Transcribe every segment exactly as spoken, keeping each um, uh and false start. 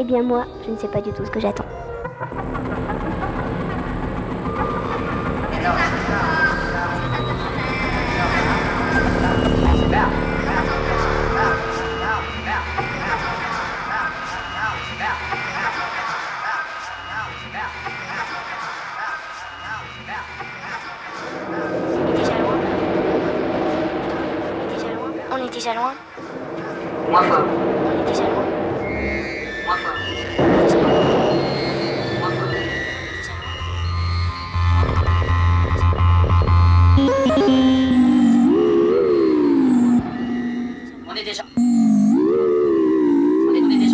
bien moi, je ne sais pas du tout ce que j'attends. On est déjà loin. Moins fort. On est déjà loin. Moins fort. Moins fort. On est déjà. On est, on est déjà.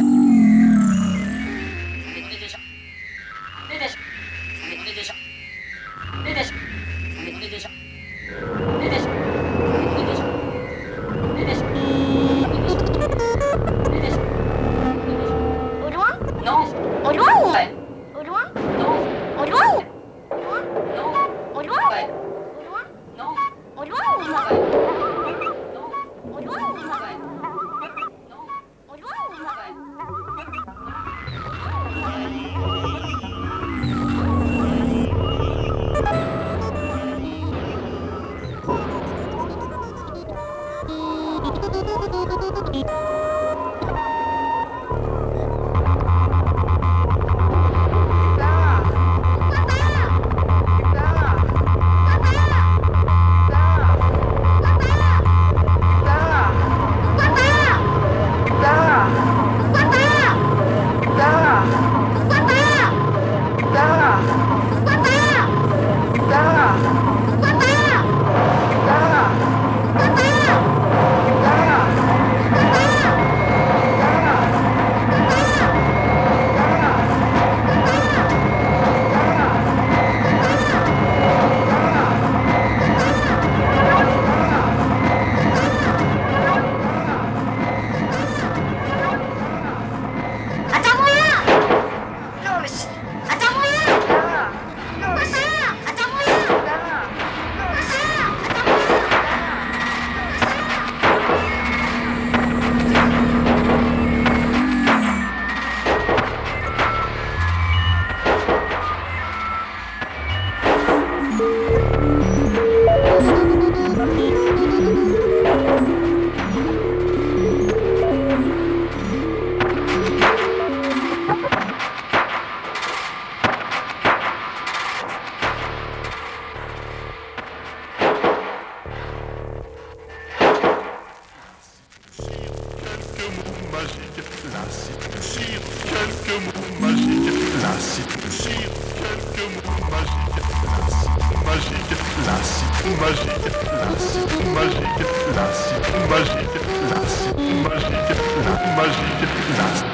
On est, on est déjà. On est déjà. On est, on est déjà. On est déjà. On est, on est déjà. On est déjà. On est déjà. On est déjà. On est déjà. Au loin? Non. Au loin ou? Ouais. Au loin? Non. Au loin ou? Au loin? Non. Au loin? Ouais. Au loin? Non. Au loin ou? Ouais. Non. Au loin ou? Ouais. Non. Au loin ou? Ouais. Attends-moi là! Non mais... c'est- Attends-moi là! Papa! Attends-moi là! Quelques mots magiques, là, sur quelques mots magiques, là, sur quelques mots magiques, là, magique, là, magique, là, magique, là, magique, là, magique, là, magique, là.